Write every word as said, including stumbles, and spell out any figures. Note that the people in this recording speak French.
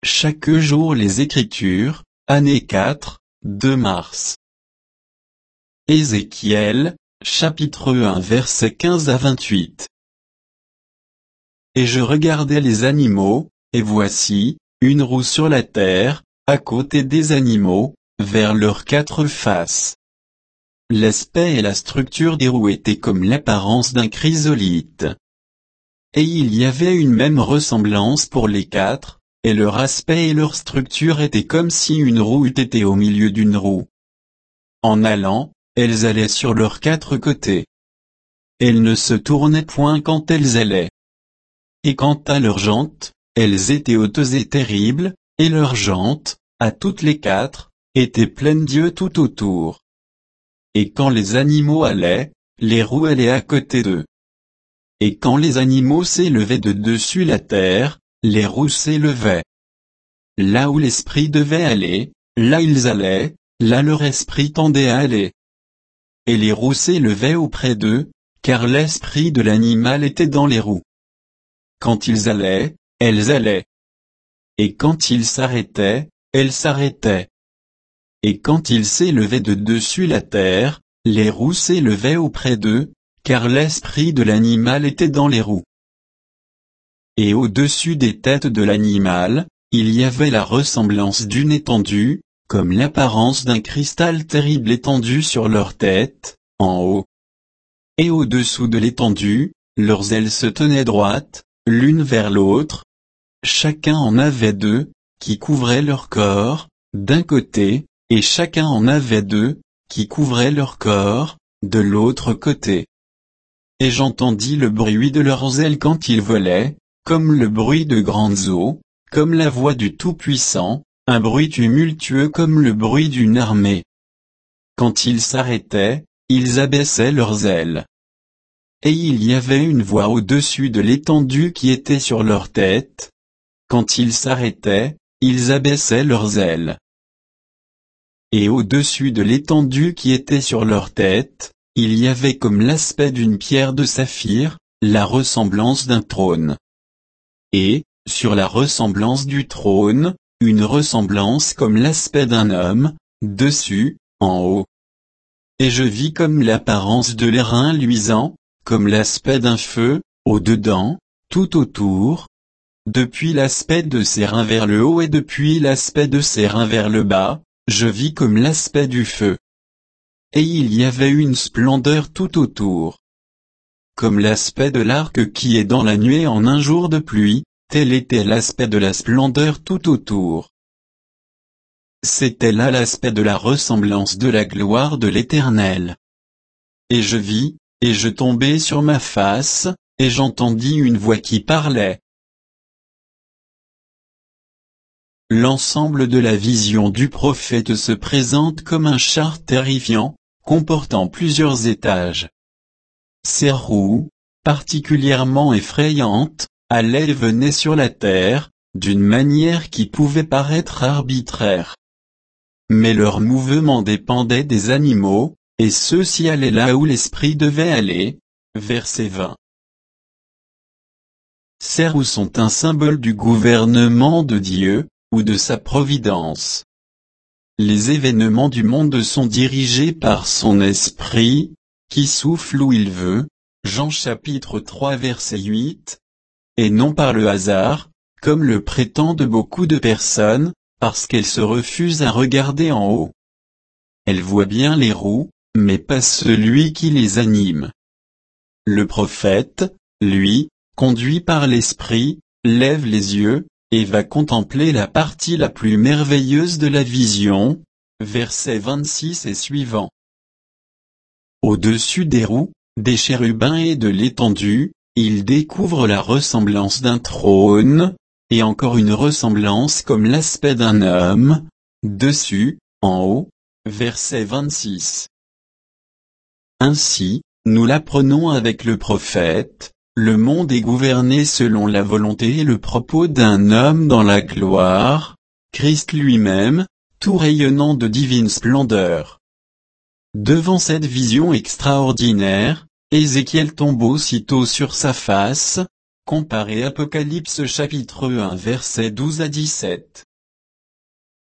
Chaque jour les Écritures, année quatre, deux mars. Ézéchiel, chapitre un versets quinze à vingt-huit. Et je regardais les animaux, et voici, une roue sur la terre, à côté des animaux, vers leurs quatre faces. L'aspect et la structure des roues étaient comme l'apparence d'un chrysolite. Et il y avait une même ressemblance pour les quatre, et leur aspect et leur structure étaient comme si une roue eût été au milieu d'une roue. En allant, elles allaient sur leurs quatre côtés. Elles ne se tournaient point quand elles allaient. Et quant à leurs jantes, elles étaient hautes et terribles, et leurs jantes, à toutes les quatre, étaient pleines d'yeux tout autour. Et quand les animaux allaient, les roues allaient à côté d'eux. Et quand les animaux s'élevaient de dessus la terre, les roues s'élevaient. Là où l'esprit devait aller, là ils allaient, là leur esprit tendait à aller. Et les roues s'élevaient auprès d'eux, car l'esprit de l'animal était dans les roues. Quand ils allaient, elles allaient. Et quand ils s'arrêtaient, elles s'arrêtaient. Et quand ils s'élevaient de dessus la terre, les roues s'élevaient auprès d'eux, car l'esprit de l'animal était dans les roues. Et au-dessus des têtes de l'animal, il y avait la ressemblance d'une étendue, comme l'apparence d'un cristal terrible étendu sur leurs têtes, en haut. Et au-dessous de l'étendue, leurs ailes se tenaient droites, l'une vers l'autre. Chacun en avait deux, qui couvraient leur corps, d'un côté, et chacun en avait deux, qui couvraient leur corps, de l'autre côté. Et j'entendis le bruit de leurs ailes quand ils volaient, comme le bruit de grandes eaux, comme la voix du Tout-Puissant, un bruit tumultueux comme le bruit d'une armée. Quand ils s'arrêtaient, ils abaissaient leurs ailes. Et il y avait une voix au-dessus de l'étendue qui était sur leur tête. Quand ils s'arrêtaient, ils abaissaient leurs ailes. Et au-dessus de l'étendue qui était sur leur tête, il y avait comme l'aspect d'une pierre de saphir, la ressemblance d'un trône. Et, sur la ressemblance du trône, une ressemblance comme l'aspect d'un homme, dessus, en haut. Et je vis comme l'apparence de l'airain luisant, comme l'aspect d'un feu, au-dedans, tout autour. Depuis l'aspect de ses reins vers le haut et depuis l'aspect de ses reins vers le bas, je vis comme l'aspect du feu. Et il y avait une splendeur tout autour. Comme l'aspect de l'arc qui est dans la nuée en un jour de pluie, tel était l'aspect de la splendeur tout autour. C'était là l'aspect de la ressemblance de la gloire de l'Éternel. Et je vis, et je tombai sur ma face, et j'entendis une voix qui parlait. L'ensemble de la vision du prophète se présente comme un char terrifiant, comportant plusieurs étages. Ses roues, particulièrement effrayantes, allaient et venaient sur la terre, d'une manière qui pouvait paraître arbitraire. Mais leur mouvement dépendait des animaux, et ceux-ci allaient là où l'esprit devait aller. Verset vingt. Ces roues sont un symbole du gouvernement de Dieu, ou de sa providence. Les événements du monde sont dirigés par son esprit, qui souffle où il veut, Jean chapitre trois verset huit, et non par le hasard, comme le prétendent beaucoup de personnes, parce qu'elles se refusent à regarder en haut. Elles voient bien les roues, mais pas celui qui les anime. Le prophète, lui, conduit par l'esprit, lève les yeux, et va contempler la partie la plus merveilleuse de la vision, versets vingt-six et suivants. Au-dessus des roues, des chérubins et de l'étendue, il découvre la ressemblance d'un trône, et encore une ressemblance comme l'aspect d'un homme, dessus, en haut, verset vingt-six. Ainsi, nous l'apprenons avec le prophète, le monde est gouverné selon la volonté et le propos d'un homme dans la gloire, Christ lui-même, tout rayonnant de divine splendeur. Devant cette vision extraordinaire, Ézéchiel tombe aussitôt sur sa face, Comparez Apocalypse chapitre un versets douze à dix-sept.